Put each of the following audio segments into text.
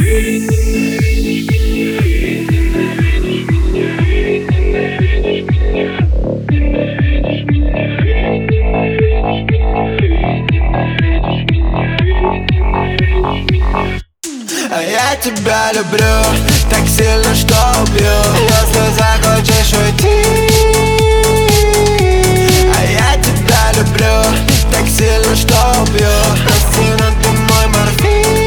А я тебя люблю так сильно, что убью, если захочешь уйти. А я тебя люблю так сильно, что убью, прости, но ты мой морфин.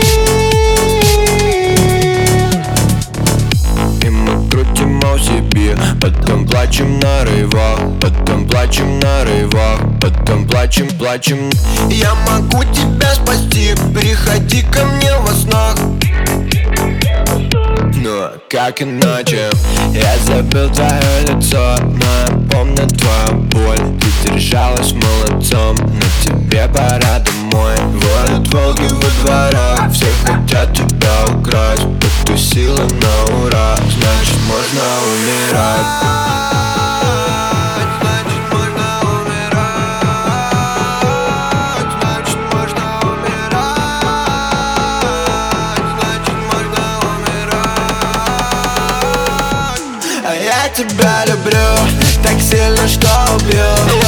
И мы крутим OCB, потом плачем на рывах, потом плачем на рывах, потом плачем, плачем. Я могу тебя спасти, приходи ко мне во снах. Но как иначе? Я забыл твое лицо, но я помню твою боль. Ты держалась молодцом, но тебе пора домой. Воют волки во дворах, все хотят тебя украсть. Потусила на ура, значит можно умирать. Я тебя люблю так сильно, что убью.